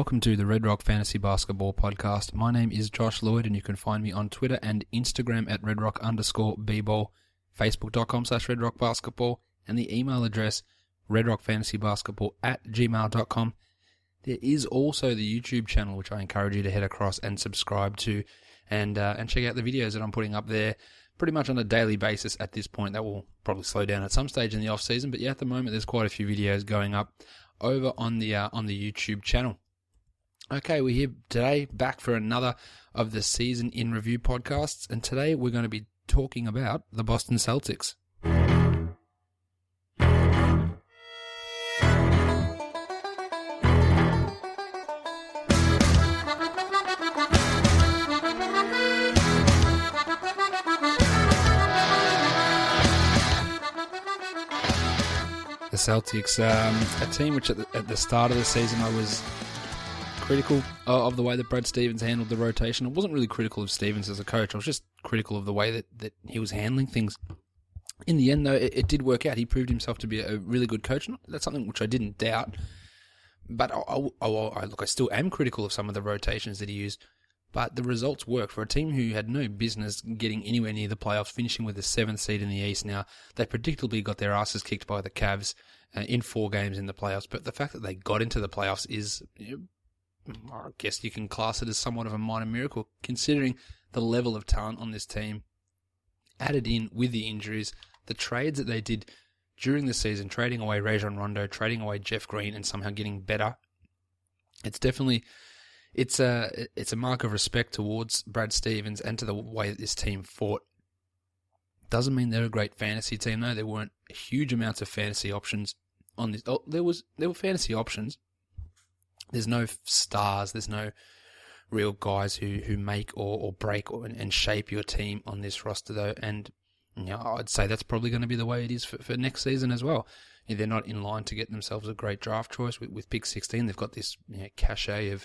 welcome to the Red Rock Fantasy Basketball Podcast. My name is Josh Lloyd, and you can find me on Twitter and Instagram at redrock_bball, facebook.com/redrockbasketball, and the email address redrockfantasybasketball@gmail.com. There is also the YouTube channel, which I encourage you to head across and subscribe to, and check out the videos that I'm putting up there pretty much on a daily basis at this point. That will probably slow down at some stage in the off season, but yeah, at the moment there's quite a few videos going up over on the YouTube channel. Okay, we're here today back for another of the Season in Review podcasts, and today we're going to be talking about the Boston Celtics. The Celtics, a team which at the start of the season I was critical of the way that Brad Stevens handled the rotation. I wasn't really critical of Stevens as a coach. I was just critical of the way that he was handling things. In the end, though, it did work out. He proved himself to be a really good coach. That's something which I didn't doubt. But I still am critical of some of the rotations that he used. But the results worked for a team who had no business getting anywhere near the playoffs, finishing with the 7th seed in the East. Now, they predictably got their asses kicked by the Cavs in 4 games in the playoffs. But the fact that they got into the playoffs is, I guess you can class it as somewhat of a minor miracle, considering the level of talent on this team, added in with the injuries, the trades that they did during the season, trading away Rajon Rondo, trading away Jeff Green, and somehow getting better. It's definitely... It's a mark of respect towards Brad Stevens and to the way that this team fought. Doesn't mean they're a great fantasy team, though. There weren't huge amounts of fantasy options on this. Oh, there were fantasy options. There's no stars. There's no real guys who make or break and shape your team on this roster, though. And I'd say that's probably going to be the way it is for next season as well. They're not in line to get themselves a great draft choice with pick 16. They've got this cachet of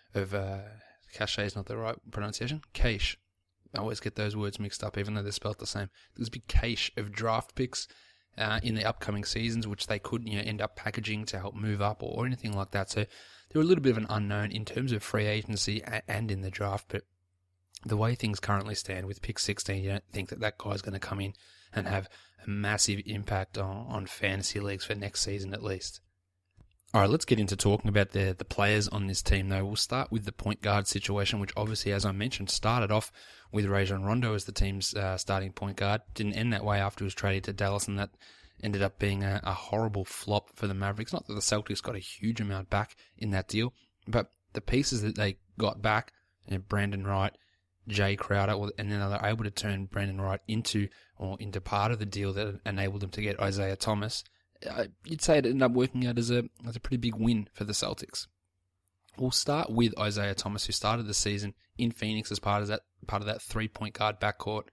cachet is not the right pronunciation. Cache. I always get those words mixed up, even though they're spelled the same. There's a big cache of draft picks in the upcoming seasons, which they could end up packaging to help move up or anything like that. So they're a little bit of an unknown in terms of free agency and in the draft. But the way things currently stand with pick 16, you don't think that guy's going to come in and have a massive impact on fantasy leagues for next season at least. All right, let's get into talking about the players on this team, though. We'll start with the point guard situation, which obviously, as I mentioned, started off with Rajon Rondo as the team's starting point guard. Didn't end that way after he was traded to Dallas, and that ended up being a horrible flop for the Mavericks. Not that the Celtics got a huge amount back in that deal, but the pieces that they got back, Brandon Wright, Jay Crowder, and then they were able to turn Brandon Wright into part of the deal that enabled them to get Isaiah Thomas. You'd say it ended up working out as a pretty big win for the Celtics. We'll start with Isaiah Thomas, who started the season in Phoenix as part of that 3-point guard backcourt.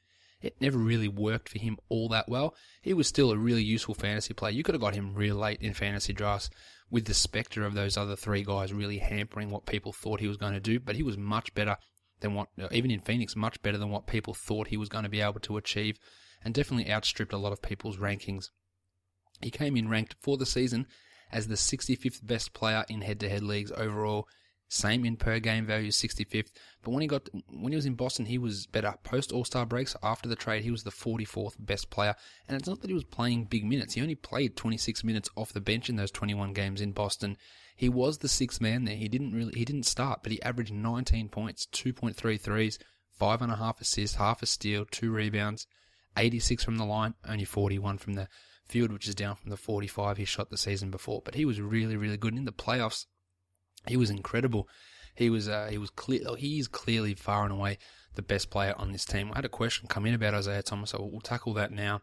It never really worked for him all that well. He was still a really useful fantasy player. You could have got him real late in fantasy drafts with the spectre of those other 3 guys really hampering what people thought he was going to do, but he was much better than even in Phoenix, much better than what people thought he was going to be able to achieve, and definitely outstripped a lot of people's rankings. He came in ranked for the season as the 65th best player in head-to-head leagues overall. Same in per-game value, 65th. But when he was in Boston, he was better. Post-All-Star breaks, after the trade, he was the 44th best player. And it's not that he was playing big minutes. He only played 26 minutes off the bench in those 21 games in Boston. He was the 6th man there. He didn't start, but he averaged 19 points, 2.3 threes, 5.5 assists, half a steal, 2 rebounds, 86 from the line, only 41 from the field, which is down from the 45 he shot the season before. But he was really, really good. And in the playoffs, he was incredible. He is clearly far and away the best player on this team. I had a question come in about Isaiah Thomas, so we'll tackle that now.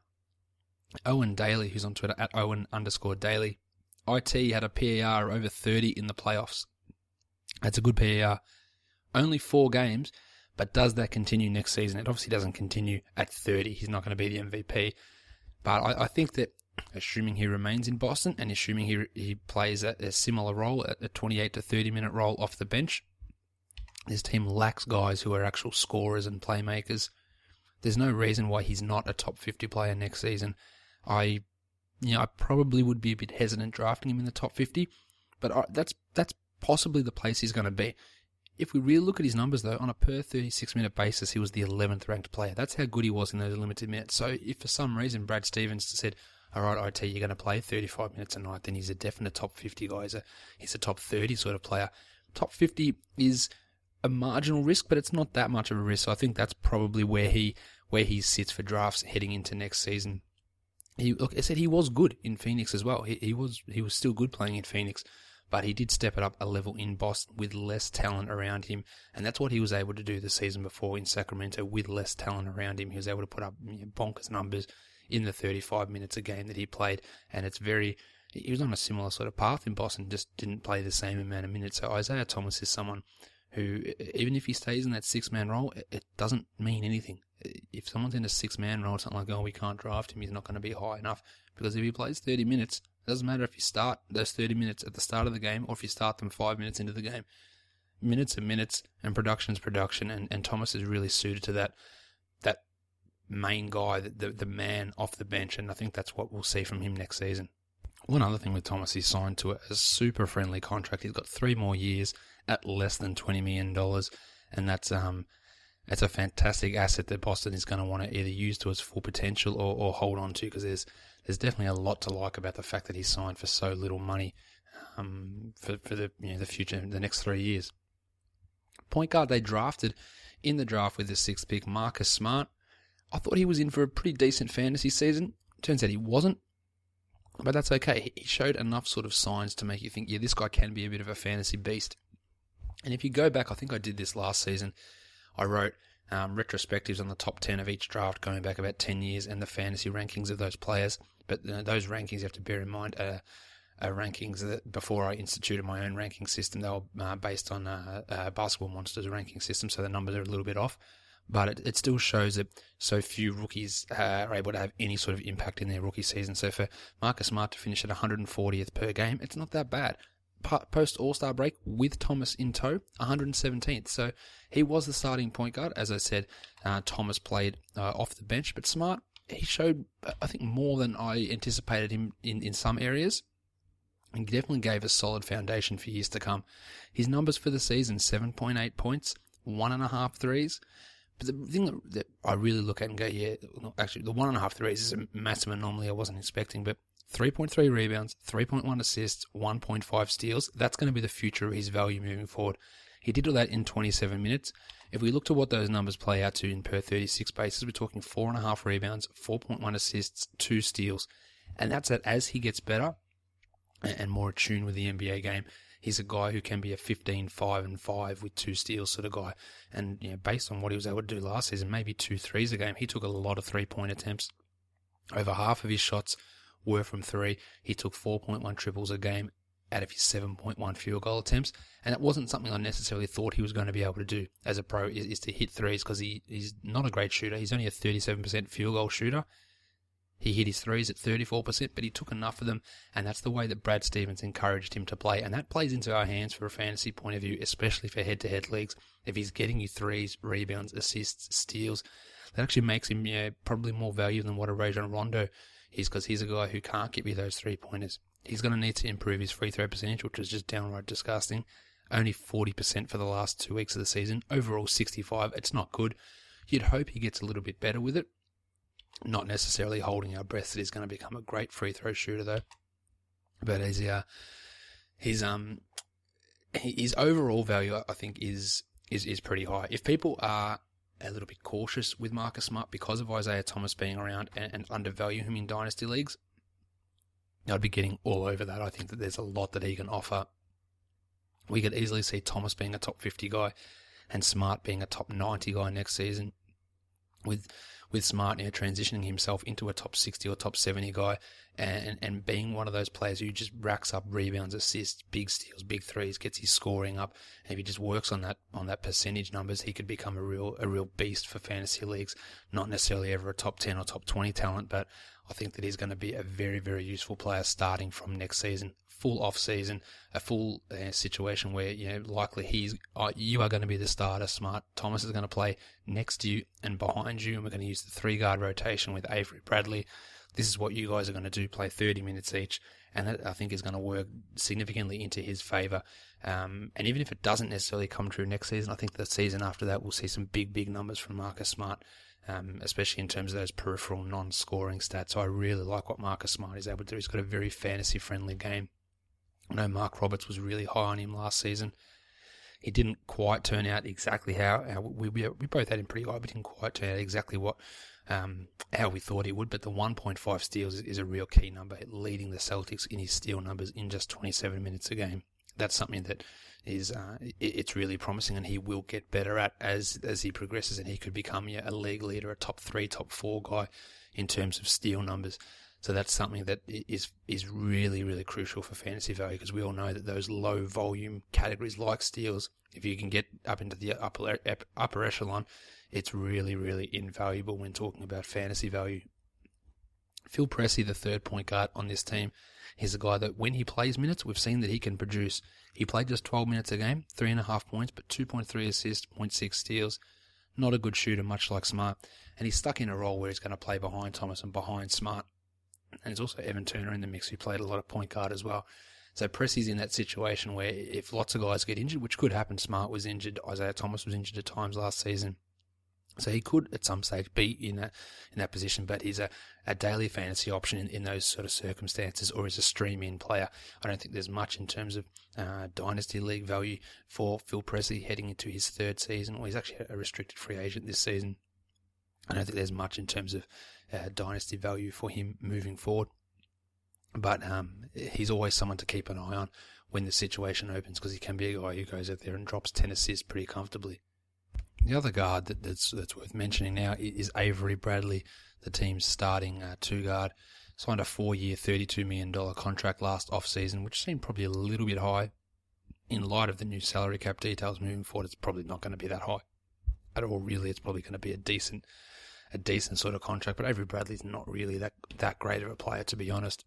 Owen Daly, who's on Twitter, at Owen_Daly. IT had a PER over 30 in the playoffs. That's a good PER. Only 4 games, but does that continue next season? It obviously doesn't continue at 30. He's not going to be the MVP. But I think that, assuming he remains in Boston and assuming he plays a similar role, a 28 to 30 minute role off the bench, this team lacks guys who are actual scorers and playmakers. There's no reason why he's not a top 50 player next season. I probably would be a bit hesitant drafting him in the top 50, but that's possibly the place he's going to be. If we really look at his numbers, though, on a per 36-minute basis, he was the 11th ranked player. That's how good he was in those limited minutes. So if for some reason Brad Stevens said, all right, IT, you're going to play 35 minutes a night, then he's a definite top 50 guy. He's a top 30 sort of player. Top 50 is a marginal risk, but it's not that much of a risk. So I think that's probably where he sits for drafts heading into next season. Look, I said he was good in Phoenix as well. He was still good playing in Phoenix, but he did step it up a level in Boston with less talent around him, and that's what he was able to do the season before in Sacramento with less talent around him. He was able to put up bonkers numbers in the 35 minutes a game that he played, and he was on a similar sort of path in Boston, just didn't play the same amount of minutes. So Isaiah Thomas is someone who, even if he stays in that six-man role, it doesn't mean anything. If someone's in a six-man role, it's not like, oh, we can't draft him, he's not going to be high enough. Because if he plays 30 minutes, it doesn't matter if you start those 30 minutes at the start of the game or if you start them 5 minutes into the game. Minutes are minutes, and production's production, and Thomas is really suited to that main guy, the man off the bench, and I think that's what we'll see from him next season. One other thing with Thomas, he's signed to a super friendly contract. He's got 3 more years at less than $20 million, and that's a fantastic asset that Boston is going to want to either use to its full potential or hold on to, because there's definitely a lot to like about the fact that he signed for so little money for the future, the next 3 years. Point guard they drafted in the draft with the 6th pick, Marcus Smart. I thought he was in for a pretty decent fantasy season. Turns out he wasn't, but that's okay. He showed enough sort of signs to make you think, yeah, this guy can be a bit of a fantasy beast. And if you go back, I think I did this last season, I wrote retrospectives on the top 10 of each draft going back about 10 years and the fantasy rankings of those players. But those rankings, you have to bear in mind, are rankings that before I instituted my own ranking system, they were based on Basketball Monsters ranking system, so the numbers are a little bit off. But it still shows that so few rookies are able to have any sort of impact in their rookie season. So for Marcus Smart to finish at 140th per game, it's not that bad. Post All-Star break with Thomas in tow, 117th. So he was the starting point guard. As I said, Thomas played off the bench, but Smart, he showed, I think, more than I anticipated him in some areas. And definitely gave a solid foundation for years to come. His numbers for the season, 7.8 points, 1.5 threes. But the thing that I really look at and go, yeah, actually, the 1.5 threes is a massive anomaly I wasn't expecting, but 3.3 rebounds, 3.1 assists, 1.5 steals. That's going to be the future of his value moving forward. He did all that in 27 minutes. If we look to what those numbers play out to in per 36 basis, we're talking 4.5 rebounds, 4.1 assists, 2 steals. And that's it. As he gets better and more attuned with the NBA game, he's a guy who can be a 15, 5, and 5 with 2 steals sort of guy. And based on what he was able to do last season, maybe 2 threes a game, he took a lot of 3-point attempts. Over half of his shots were from 3. He took 4.1 triples a game out of his 7.1 field goal attempts. And it wasn't something I necessarily thought he was going to be able to do as a pro, is to hit threes, because he's not a great shooter. He's only a 37% field goal shooter. He hit his threes at 34%, but he took enough of them, and that's the way that Brad Stevens encouraged him to play. And that plays into our hands for a fantasy point of view, especially for head-to-head leagues. If he's getting you threes, rebounds, assists, steals, that actually makes him probably more value than what a Rajon Rondo is, because he's a guy who can't give you those 3-pointers. He's going to need to improve his free throw percentage, which is just downright disgusting. Only 40% for the last 2 weeks of the season. Overall 65. It's not good. You'd hope he gets a little bit better with it. Not necessarily holding our breath that he's going to become a great free throw shooter, though. But his overall value, I think, is pretty high. If people are a little bit cautious with Marcus Smart because of Isaiah Thomas being around and undervalue him in dynasty leagues, I'd be getting all over that. I think that there's a lot that he can offer. We could easily see Thomas being a top 50 guy and Smart being a top 90 guy next season, with Smart transitioning himself into a top 60 or top 70 guy and being one of those players who just racks up rebounds, assists, big steals, big threes, gets his scoring up. And if he just works on that percentage numbers, he could become a real beast for fantasy leagues. Not necessarily ever a top 10 or top 20 talent, but I think that he's going to be a very, very useful player starting from next season. Full off season, a full situation where likely you are going to be the starter. Smart Thomas is going to play next to you and behind you, and we're going to use the 3-guard rotation with Avery Bradley. This is what you guys are going to do: play 30 minutes each, and that I think is going to work significantly into his favour. And even if it doesn't necessarily come true next season, I think the season after that we'll see some big numbers from Marcus Smart, especially in terms of those peripheral non-scoring stats. So I really like what Marcus Smart is able to do. He's got a very fantasy-friendly game. I know Mark Roberts was really high on him last season. He didn't quite turn out exactly how we both had him pretty high, but didn't quite turn out exactly what how we thought he would. But the 1.5 steals is a real key number, leading the Celtics in his steal numbers in just 27 minutes a game. That's something that is it's really promising, and he will get better at as he progresses, and he could become a league leader, a top 3, top 4 guy in terms of steal numbers. So that's something that is really crucial for fantasy value, because we all know that those low volume categories like steals, if you can get up into the upper echelon, it's really invaluable when talking about fantasy value. Phil Pressey, the third point guard on this team, he's a guy that when he plays minutes, we've seen that he can produce. He played just 12 minutes a game, 3.5 points, but 2.3 assists, 0.6 steals. Not a good shooter, much like Smart. And he's stuck in a role where he's going to play behind Thomas and behind Smart. And there's also Evan Turner in the mix, who played a lot of point guard as well. So Pressey's in that situation where if lots of guys get injured, which could happen, Smart was injured, Isaiah Thomas was injured at times last season. So he could at some stage be in that position, but he's a daily fantasy option in those sort of circumstances, or as a stream-in player. I don't think there's much in terms of Dynasty League value for Phil Pressey heading into his third season. Well, he's actually a restricted free agent this season. I don't think there's much in terms of dynasty value for him moving forward. But he's always someone to keep an eye on when the situation opens, because he can be a guy who goes out there and drops 10 assists pretty comfortably. The other guard that's worth mentioning now is Avery Bradley, the team's starting 2-guard. Signed a 4-year, $32 million contract last off-season, which seemed probably a little bit high. In light of the new salary cap details moving forward, it's probably not going to be that high at all, really. It's probably going to be a decent sort of contract, but Avery Bradley's not really that great of a player, to be honest.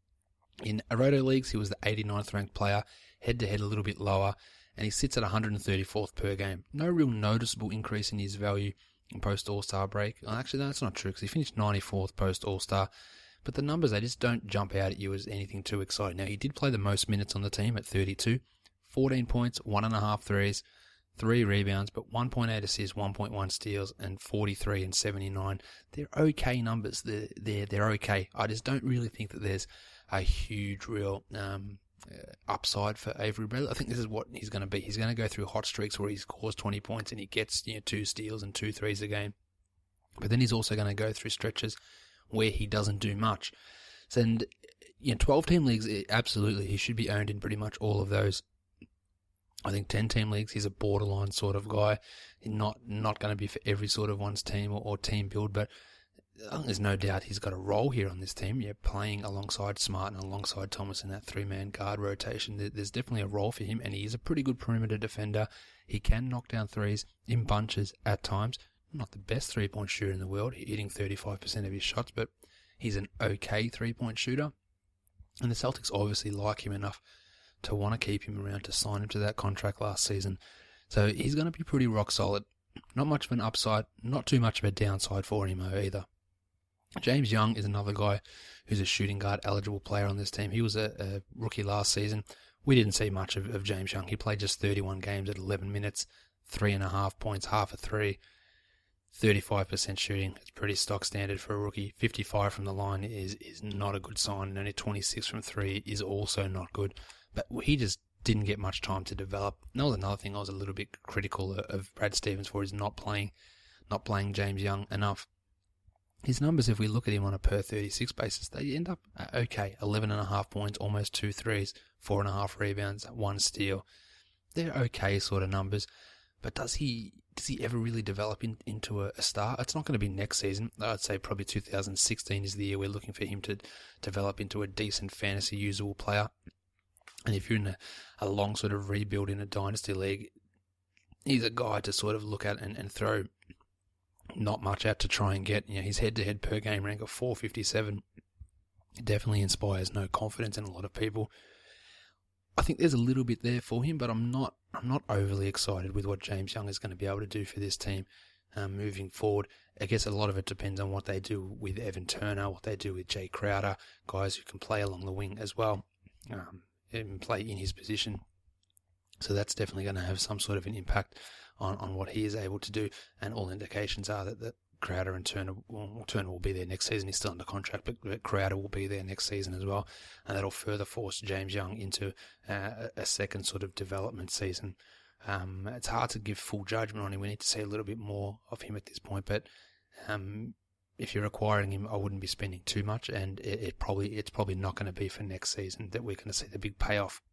In Roto leagues, he was the 89th ranked player, head-to-head a little bit lower, and he sits at 134th per game. No real noticeable increase in his value in post-All-Star break. Well, actually, no, that's not true, because he finished 94th post-All-Star, but the numbers, they just don't jump out at you as anything too exciting. Now, he did play the most minutes on the team at 32, 14 points, 1.5 threes, 3 rebounds, but 1.8 assists, 1.1 steals, and 43 and 79. They're okay numbers. They're okay. I just don't really think that there's a huge real upside for Avery Bradley. I think this is what he's going to be. He's going to go through hot streaks where he scores 20 points and he gets 2 steals and 2 threes a game. But then he's also going to go through stretches where he doesn't do much. And 12-team leagues, absolutely, he should be owned in pretty much all of those. I think 10-team leagues, he's a borderline sort of guy. Not going to be for every sort of one's team or team build, but there's no doubt he's got a role here on this team. Playing alongside Smart and alongside Thomas in that 3-man guard rotation. There's definitely a role for him, and he is a pretty good perimeter defender. He can knock down threes in bunches at times. Not the best 3-point shooter in the world, hitting 35% of his shots, but he's an okay 3-point shooter. And the Celtics obviously like him enough to want to keep him around, to sign him to that contract last season. So he's going to be pretty rock solid. Not much of an upside, not too much of a downside for him either. James Young is another guy who's a shooting guard eligible player on this team. He was a rookie last season. We didn't see much of James Young. He played just 31 games at 11 minutes, 3.5 points, half a three, 35% shooting. It's pretty stock standard for a rookie. 55 from the line is not a good sign, and only 26 from 3 is also not good. But he just didn't get much time to develop. And that was another thing I was a little bit critical of Brad Stevens for, is not playing James Young enough. His numbers, if we look at him on a per 36 basis, they end up okay. 11.5 points, almost 2 threes, 4.5 rebounds, 1 steal. They're okay sort of numbers. But does he ever really develop into a star? It's not going to be next season. I'd say probably 2016 is the year we're looking for him to develop into a decent fantasy usable player. And if you're in a long sort of rebuild in a dynasty league, he's a guy to sort of look at and throw not much at to try and get. His head-to-head per game rank of 457 definitely inspires no confidence in a lot of people. I think there's a little bit there for him, but I'm not overly excited with what James Young is going to be able to do for this team. moving forward. I guess a lot of it depends on what they do with Evan Turner, what they do with Jay Crowder, guys who can play along the wing as well, and play in his position. So that's definitely going to have some sort of an impact on what he is able to do. And all indications are that Crowder and Turner will be there next season. He's still under contract, but Crowder will be there next season as well. And that'll further force James Young into a second sort of development season. It's hard to give full judgment on him. We need to see a little bit more of him at this point. But if you're acquiring him, I wouldn't be spending too much. And it's probably not going to be for next season that we're going to see the big payoff.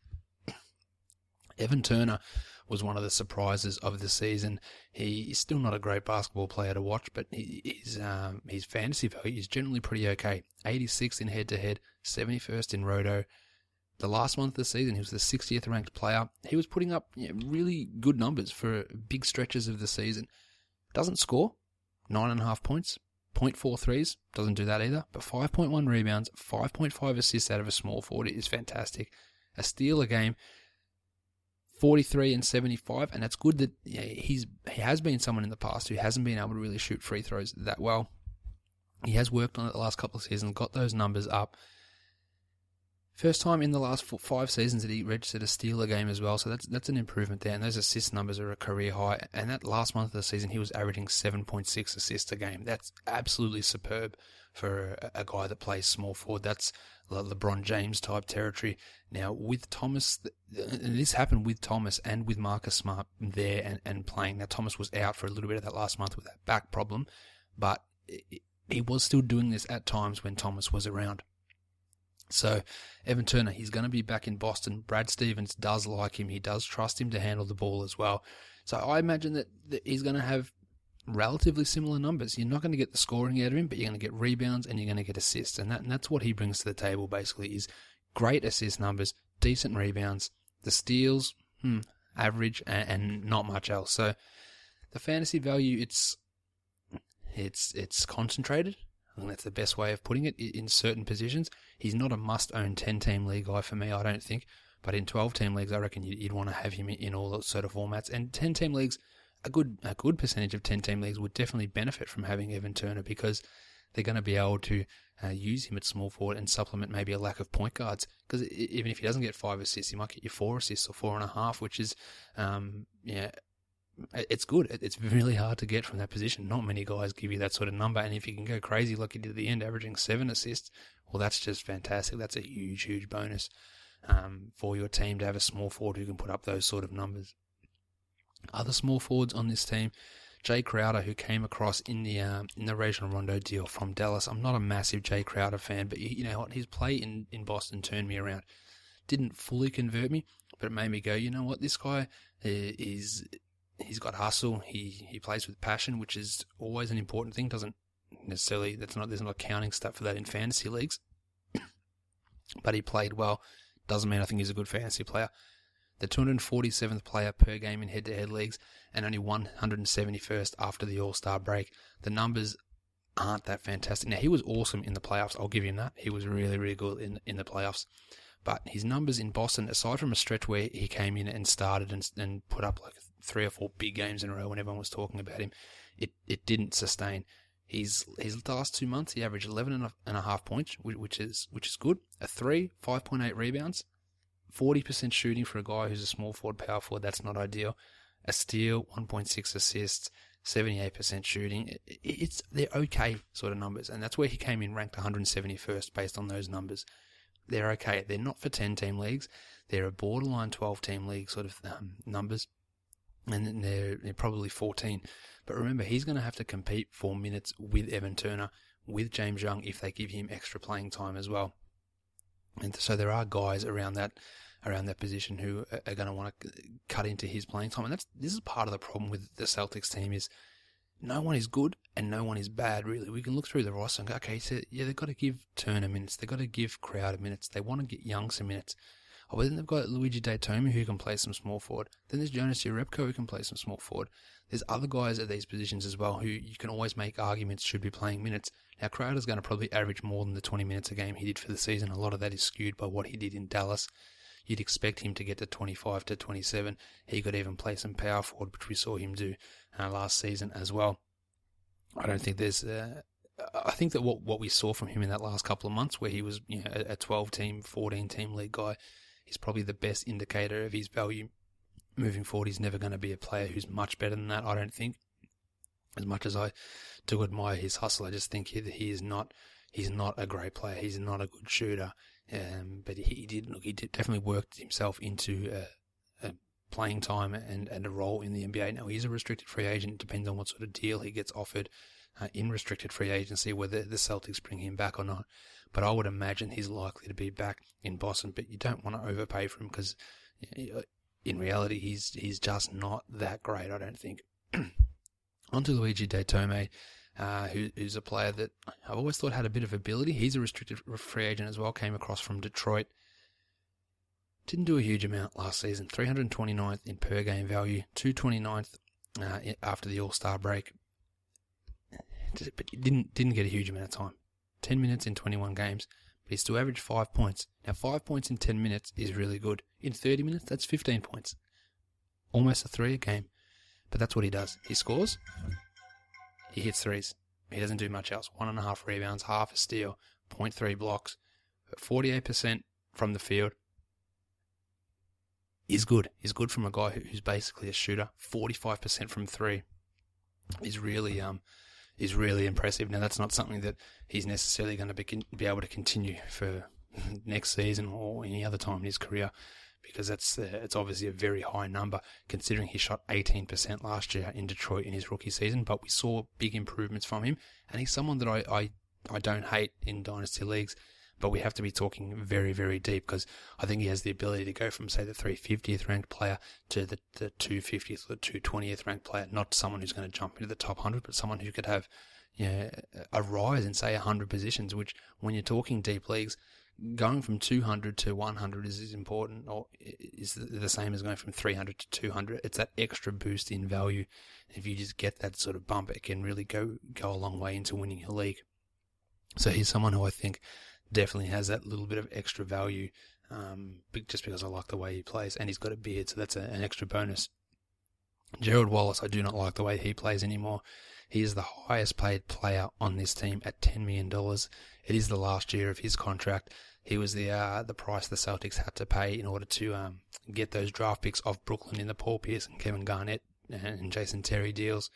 Evan Turner was one of the surprises of the season. He's still not a great basketball player to watch, but his fantasy value is generally pretty okay. 86th in head-to-head, 71st in roto. The last month of the season, he was the 60th ranked player. He was putting up really good numbers for big stretches of the season. Doesn't score, 9.5 points, 0.4 threes, doesn't do that either, but 5.1 rebounds, 5.5 assists out of a small forward is fantastic. A steal a game, 43 and 75, and that's good that he has been someone in the past who hasn't been able to really shoot free throws that well. He has worked on it the last couple of seasons, got those numbers up. First time in the last 5 seasons that he registered a steal a game as well, so that's an improvement there, and those assist numbers are a career high, and that last month of the season he was averaging 7.6 assists a game. That's absolutely superb for a guy that plays small forward. That's LeBron James type territory. Now with Thomas, and this happened with Thomas and with Marcus Smart there and playing. Now Thomas was out for a little bit of that last month with that back problem, but he was still doing this at times when Thomas was around. So Evan Turner, he's going to be back in Boston. Brad Stevens does like him. He does trust him to handle the ball as well. So I imagine that he's going to have relatively similar numbers. You're not going to get the scoring out of him, but you're going to get rebounds and you're going to get assists. And that's what he brings to the table basically, is great assist numbers, decent rebounds, the steals, average, and not much else. So the fantasy value, it's concentrated. I think that's the best way of putting it in certain positions. He's not a must-own 10-team league guy for me, I don't think. But in 12-team leagues, I reckon you'd want to have him in all those sort of formats. And 10-team leagues, a good percentage of 10-team leagues would definitely benefit from having Evan Turner, because they're going to be able to use him at small forward and supplement maybe a lack of point guards. Because even if he doesn't get 5 assists, he might get you 4 assists or 4.5, which is, it's good. It's really hard to get from that position. Not many guys give you that sort of number. And if you can go crazy like he did at the end, averaging 7 assists, well, that's just fantastic. That's a huge, huge bonus for your team to have a small forward who can put up those sort of numbers. Other small forwards on this team, Jay Crowder, who came across in the Rajon Rondo deal from Dallas. I'm not a massive Jay Crowder fan, but you know what? His play in Boston turned me around. Didn't fully convert me, but it made me go, you know what? This guy he's got hustle. He plays with passion, which is always an important thing. Doesn't necessarily, there's not accounting stuff for that in fantasy leagues. But he played well. Doesn't mean I think he's a good fantasy player. The 247th player per game in head-to-head leagues, and only 171st after the All-Star break. The numbers aren't that fantastic. Now, he was awesome in the playoffs. I'll give him that. He was really, really good in the playoffs. But his numbers in Boston, aside from a stretch where he came in and started and put up like 3 or 4 big games in a row when everyone was talking about him, it didn't sustain. His last 2 months, he averaged 11.5 points, which is good. A 3, 5.8 rebounds, 40% shooting for a guy who's a small forward, power forward. That's not ideal. A steal, 1.6 assists, 78% shooting. They're okay sort of numbers, and that's where he came in ranked 171st based on those numbers. They're okay. They're not for 10-team leagues. They're a borderline 12-team league sort of numbers, and they're probably 14. But remember, he's going to have to compete for minutes with Evan Turner, with James Young, if they give him extra playing time as well. And so there are guys around that position who are going to want to cut into his playing time. And this is part of the problem with the Celtics team, is no one is good and no one is bad, really. We can look through the roster and go, okay, so yeah, they've got to give Turner minutes. They've got to give Crowder minutes. They want to get Young some minutes. Oh, but then they've got Luigi Daytona who can play some small forward. Then there's Jonas Jerebko who can play some small forward. There's other guys at these positions as well who you can always make arguments should be playing minutes. Now, Crowder's going to probably average more than the 20 minutes a game he did for the season. A lot of that is skewed by what he did in Dallas. you'd expect him to get to 25 to 27. He could even play some power forward, which we saw him do last season as well. I don't think there's... I think that what we saw from him in that last couple of months, where he was a 12-team, 14-team league guy, is probably the best indicator of his value. Moving forward, he's never going to be a player who's much better than that, I don't think. As much as I do admire his hustle, I just think he's not a great player. He's not a good shooter. But he did definitely worked himself into a playing time and a role in the NBA. Now, he's a restricted free agent. It depends on what sort of deal he gets offered in restricted free agency, whether the Celtics bring him back or not. But I would imagine he's likely to be back in Boston. But you don't want to overpay for him because in reality, he's just not that great, I don't think. On to Luigi Datome, who's a player that I've always thought had a bit of ability. He's a restricted free agent as well, came across from Detroit. Didn't do a huge amount last season, 329th in per game value, 229th after the All-Star break. But he didn't get a huge amount of time. 10 minutes in 21 games, but he still averaged 5 points. Now, 5 points in 10 minutes is really good. In 30 minutes, that's 15 points. Almost a 3 a game. But that's what he does. He scores, he hits threes. He doesn't do much else. 1.5 rebounds, half a steal, 0.3 blocks, 48% from the field. Is good. He's good from a guy who's basically a shooter. 45% from 3 is really impressive. Now, that's not something that he's necessarily going to be able to continue for next season or any other time in his career, because it's obviously a very high number considering he shot 18% last year in Detroit in his rookie season. But we saw big improvements from him, and he's someone that I don't hate in dynasty leagues. But we have to be talking very, very deep, because I think he has the ability to go from, say, the 350th ranked player to the 250th or 220th ranked player. Not someone who's going to jump into the top 100, but someone who could have a rise in, say, 100 positions, which when you're talking deep leagues, going from 200 to 100 is important, or is the same as going from 300 to 200. It's that extra boost in value. If you just get that sort of bump, it can really go a long way into winning your league. So he's someone who I think definitely has that little bit of extra value, just because I like the way he plays, and he's got a beard, so that's an extra bonus. Gerald Wallace, I do not like the way he plays anymore. He is the highest paid player on this team at $10 million. It is the last year of his contract. He was the price the Celtics had to pay in order to get those draft picks of Brooklyn in the Paul Pierce and Kevin Garnett and Jason Terry deals.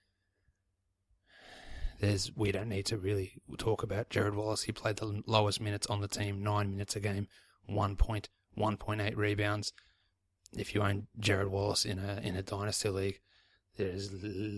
We don't need to really talk about Gerald Wallace. He played the lowest minutes on the team, 9 minutes a game, 1 point, 1.8 rebounds. If you own Gerald Wallace in a dynasty league, there is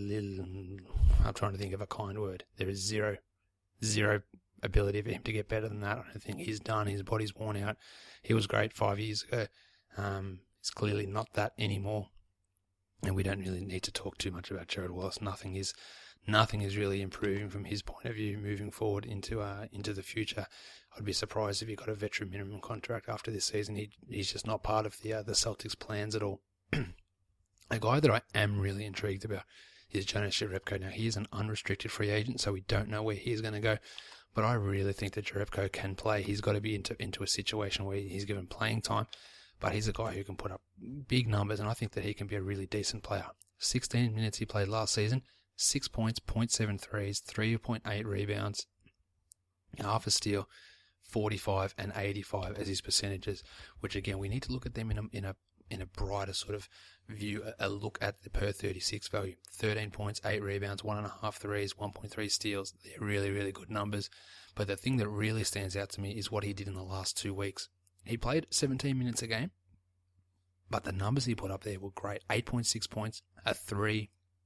I'm trying to think of a kind word. There is zero ability for him to get better than that. I don't think he's done. His body's worn out. He was great 5 years ago. It's clearly not that anymore. And we don't really need to talk too much about Gerald Wallace. Nothing is really improving from his point of view moving forward into the future. I'd be surprised if he got a veteran minimum contract after this season. He's just not part of the Celtics' plans at all. A guy that I am really intrigued about is Jonas Jerebko. Now, he is an unrestricted free agent, so we don't know where he's going to go. But I really think that Jerebko can play. He's got to be into a situation where he's given playing time, but he's a guy who can put up big numbers, and I think that he can be a really decent player. 16 minutes he played last season, 6 points, 0.7 threes, 3.8 rebounds, half a steal, 45 and 85 as his percentages, which again, we need to look at them in a brighter sort of view, a look at the per 36 value. 13 points, 8 rebounds, 1.5 threes, 1.3 steals. They're really, really good numbers. But the thing that really stands out to me is what he did in the last 2 weeks. He played 17 minutes a game, but the numbers he put up there were great. 8.6 points, a 3,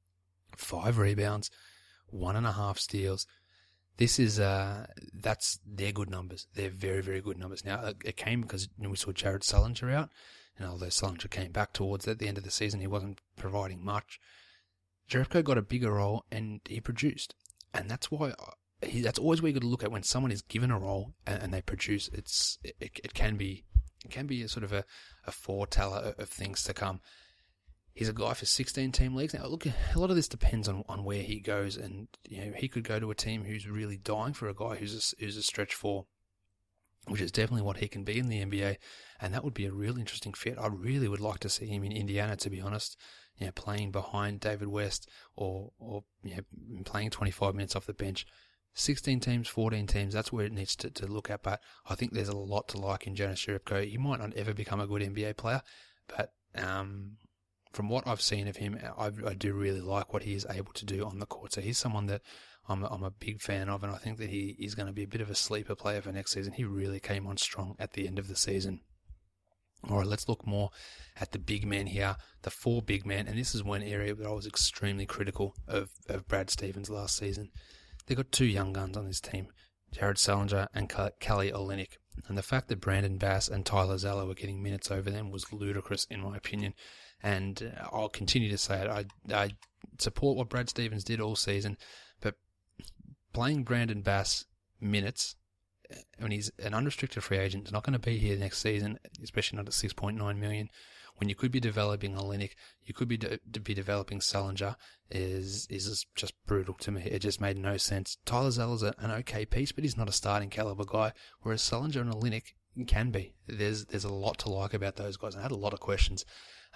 5 rebounds, 1.5 steals. This is, they're good numbers. They're very, very good numbers. Now, it came because we saw Jared Sullinger out, and although Sullinger came back towards at the end of the season, he wasn't providing much. Jerebko got a bigger role, and he produced. And that's why, that's always where you got to look at when someone is given a role and they produce. It can be a sort of a foreteller of things to come. He's a guy for 16-team leagues. Now, look, a lot of this depends on where he goes, and he could go to a team who's really dying for a guy who's a stretch 4. which is definitely what he can be in the NBA, and that would be a really interesting fit. I really would like to see him in Indiana, to be honest. Playing behind David West or playing 25 minutes off the bench. 16 teams, 14 teams, that's where it needs to look at. But I think there's a lot to like in Jonas Jerebko. He might not ever become a good NBA player, but from what I've seen of him, I do really like what he is able to do on the court. So he's someone that I'm a big fan of, and I think that he is going to be a bit of a sleeper player for next season. He really came on strong at the end of the season. All right, let's look more at the big men here, the 4 big men, and this is one area that I was extremely critical of Brad Stevens last season. They've got 2 young guns on this team, Jared Salinger and Kelly Olynyk, and the fact that Brandon Bass and Tyler Zeller were getting minutes over them was ludicrous in my opinion, and I'll continue to say it. I support what Brad Stevens did all season, but playing Brandon Bass minutes when he's an unrestricted free agent, is not going to be here next season, especially not at $6.9 million. When you could be developing Olynyk, you could be developing Salinger, is just brutal to me. It just made no sense. Tyler Zeller's an okay piece, but he's not a starting caliber guy, whereas Salinger and Olynyk can be. There's a lot to like about those guys. I had a lot of questions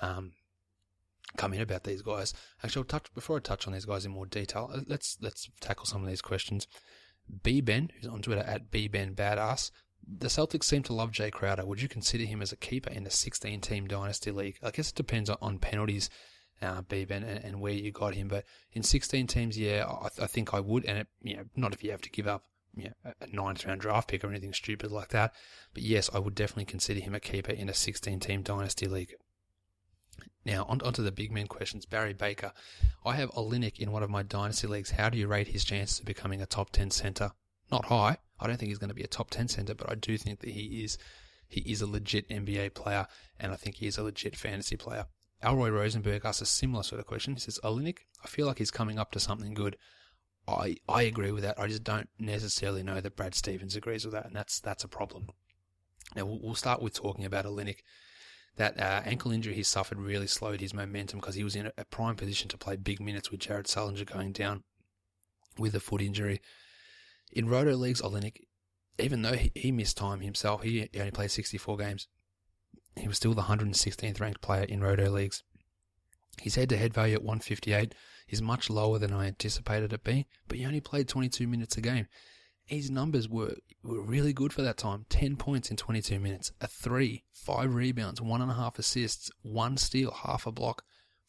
come in about these guys. Actually, before I touch on these guys in more detail, let's tackle some of these questions. B-Ben, who's on Twitter at BBenBadass, the Celtics seem to love Jay Crowder. Would you consider him as a keeper in a 16-team dynasty league? I guess it depends on penalties, B-Ben, and where you got him. But in 16 teams, yeah, I think I would. And not if you have to give up a 9th round draft pick or anything stupid like that. But yes, I would definitely consider him a keeper in a 16-team dynasty league. Now, onto the big men questions. Barry Baker. I have Olynyk in one of my dynasty leagues. How do you rate his chances of becoming a top 10 center? Not high. I don't think he's going to be a top 10 center, but I do think that he is a legit NBA player, and I think he is a legit fantasy player. Alroy Rosenberg asks a similar sort of question. He says, Olynyk, I feel like he's coming up to something good. I agree with that. I just don't necessarily know that Brad Stevens agrees with that, and that's a problem. Now, we'll start with talking about Olynyk. That ankle injury he suffered really slowed his momentum because he was in a prime position to play big minutes with Jared Salinger going down with a foot injury. In Roto Leagues, Olynyk, even though he missed time himself, he only played 64 games. He was still the 116th ranked player in Roto Leagues. His head-to-head value at 158 is much lower than I anticipated it being, but he only played 22 minutes a game. His numbers were really good for that time. 10 points in 22 minutes, a 3, 5 rebounds, 1.5 assists, 1 steal, half a block,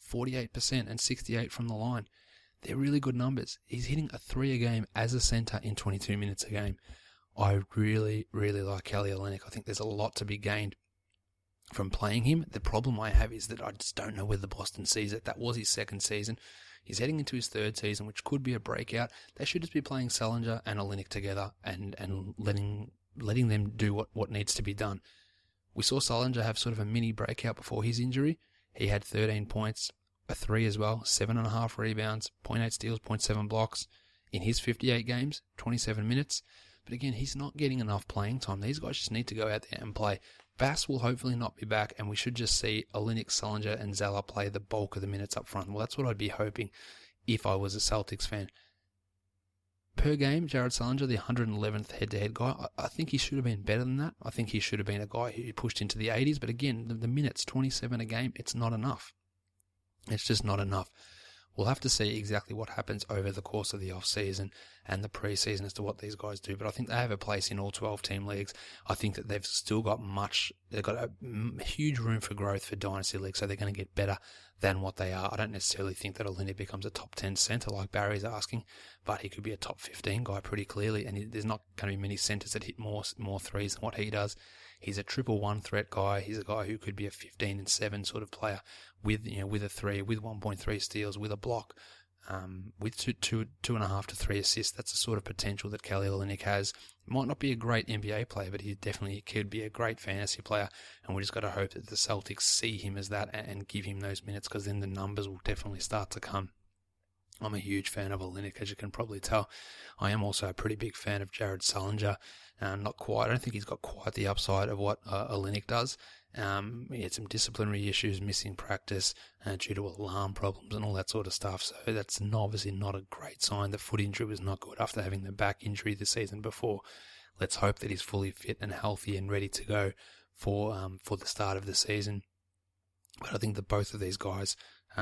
48% and 68 from the line. They're really good numbers. He's hitting a 3 a game as a center in 22 minutes a game. I really, really like Kelly Olynyk. I think there's a lot to be gained from playing him. The problem I have is that I just don't know whether Boston sees it. That was his 2nd season. He's heading into his 3rd season, which could be a breakout. They should just be playing Salinger and Olynyk together and letting them do what needs to be done. We saw Salinger have sort of a mini breakout before his injury. He had 13 points, a 3 as well, 7.5 rebounds, 0.8 steals, 0.7 blocks in his 58 games, 27 minutes. But again, he's not getting enough playing time. These guys just need to go out there and play. Bass will hopefully not be back, and we should just see Olynyk, Salinger, and Zeller play the bulk of the minutes up front. Well, that's what I'd be hoping if I was a Celtics fan. Per game, Jared Salinger, the 111th head-to-head guy, I think he should have been better than that. I think he should have been a guy who pushed into the 80s, but again, the minutes, 27 a game, it's not enough. It's just not enough. We'll have to see exactly what happens over the course of the off-season and the pre-season as to what these guys do. But I think they have a place in all 12-team leagues. I think that they've still got they've got a huge room for growth for dynasty leagues, so they're going to get better than what they are. I don't necessarily think that Olynyk becomes a top 10 center like Barry's asking, but he could be a top 15 guy pretty clearly, and there's not going to be many centers that hit more threes than what he does. He's a 1-1 threat guy. He's a guy who could be a 15-7 sort of player with a 3, with 1.3 steals, with a block, with 2.5 to 3 assists. That's the sort of potential that Kelly Olynyk has. Might not be a great NBA player, but he definitely could be a great fantasy player. And we just got to hope that the Celtics see him as that and give him those minutes, because then the numbers will definitely start to come. I'm a huge fan of Olynyk, as you can probably tell. I am also a pretty big fan of Jared Salinger. I don't think he's got quite the upside of what Olynyk does. He had some disciplinary issues, missing practice due to alarm problems and all that sort of stuff. So that's obviously not a great sign. The foot injury was not good after having the back injury the season before. Let's hope that he's fully fit and healthy and ready to go for the start of the season. But I think that both of these guys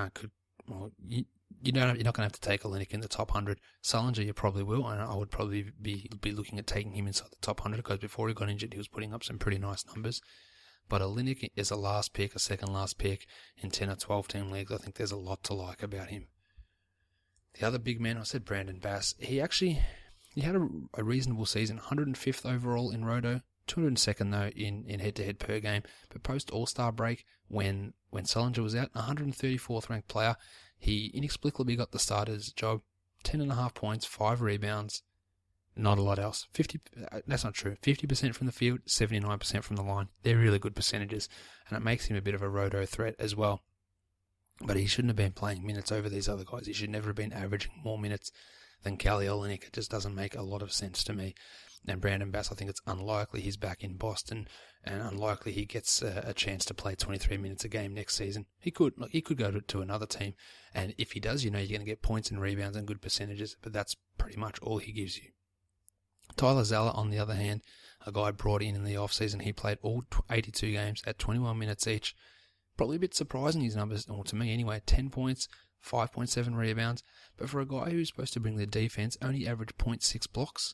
you're not going to have to take Olynyk in the top 100. Sullinger, you probably will, and I would probably be looking at taking him inside the top 100 because before he got injured, he was putting up some pretty nice numbers. But Olynyk is a last pick, a second last pick in 10 or 12 team leagues. I think there's a lot to like about him. The other big man, I said Brandon Bass. He had a reasonable season, 105th overall in Roto, 202nd though in head-to-head per game. But post All-Star break, when Sullinger was out, 134th ranked player, he inexplicably got the starter's job, 10.5 points, 5 rebounds, not a lot else. That's not true. 50% from the field, 79% from the line. They're really good percentages, and it makes him a bit of a roto threat as well. But he shouldn't have been playing minutes over these other guys. He should never have been averaging more minutes than Kelly Olynyk. It just doesn't make a lot of sense to me. And Brandon Bass, I think it's unlikely he's back in Boston, and unlikely he gets a chance to play 23 minutes a game next season. He could go to another team, and if he does, you're going to get points and rebounds and good percentages, but that's pretty much all he gives you. Tyler Zeller, on the other hand, a guy brought in the offseason. He played all 82 games at 21 minutes each. Probably a bit surprising, his numbers, or to me anyway, 10 points, 5.7 rebounds. But for a guy who's supposed to bring the defense, only averaged 0.6 blocks.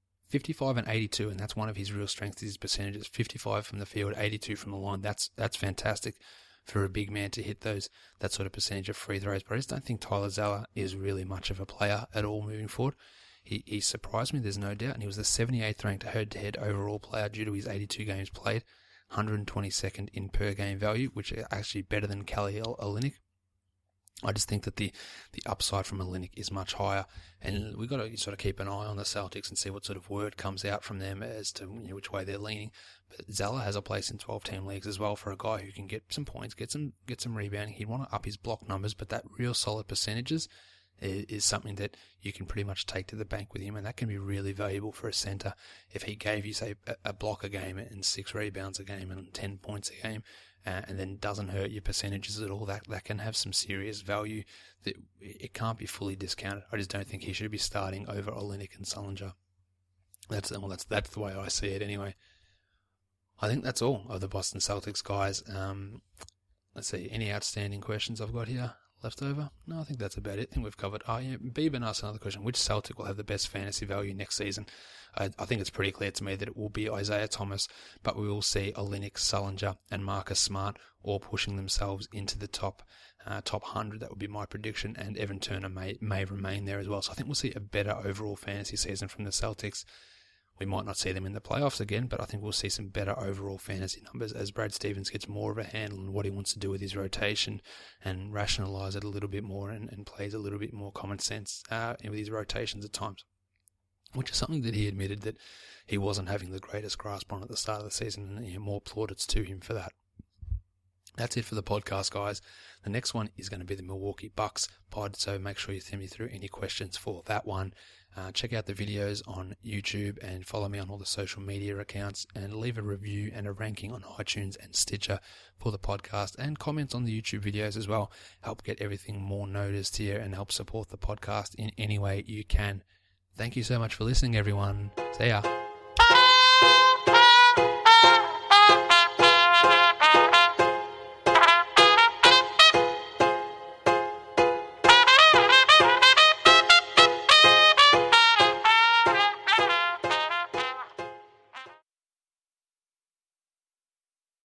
55 and 82, and that's one of his real strengths, his percentages. 55 from the field, 82 from the line. That's fantastic for a big man to hit that sort of percentage of free throws. But I just don't think Tyler Zeller is really much of a player at all moving forward. He surprised me, there's no doubt, and he was the 78th ranked head-to-head overall player due to his 82 games played, 122nd in per game value, which is actually better than Kelly Olynyk. I just think that the upside from Olynyk is much higher, and we've got to sort of keep an eye on the Celtics and see what sort of word comes out from them as to which way they're leaning. But Zeller has a place in 12-team leagues as well for a guy who can get some points, get some rebounding. He'd want to up his block numbers, but that real solid percentages is something that you can pretty much take to the bank with him, and that can be really valuable for a center. If he gave you, say, a block a game and 6 rebounds a game and 10 points a game, and then doesn't hurt your percentages at all, that can have some serious value. That it can't be fully discounted. I just don't think he should be starting over Olynyk and Sullinger. That's the way I see it anyway. I think that's all of the Boston Celtics guys. Let's see, any outstanding questions I've got here left over? No, I think that's about it. I think we've covered. Beeben asked another question. Which Celtic will have the best fantasy value next season? I think it's pretty clear to me that it will be Isaiah Thomas, but we will see Olynyk, Sullinger, and Marcus Smart all pushing themselves into the top 100. That would be my prediction, and Evan Turner may remain there as well. So I think we'll see a better overall fantasy season from the Celtics. We might not see them in the playoffs again, but I think we'll see some better overall fantasy numbers as Brad Stevens gets more of a handle on what he wants to do with his rotation and rationalise it a little bit more and plays a little bit more common sense with his rotations at times, which is something that he admitted that he wasn't having the greatest grasp on at the start of the season, and more plaudits to him for that. That's it for the podcast, guys. The next one is going to be the Milwaukee Bucks pod, so make sure you send me through any questions for that one. Check out the videos on YouTube and follow me on all the social media accounts, and leave a review and a ranking on iTunes and Stitcher for the podcast, and comments on the YouTube videos as well. Help get everything more noticed here and help support the podcast in any way you can. Thank you so much for listening, everyone. See ya.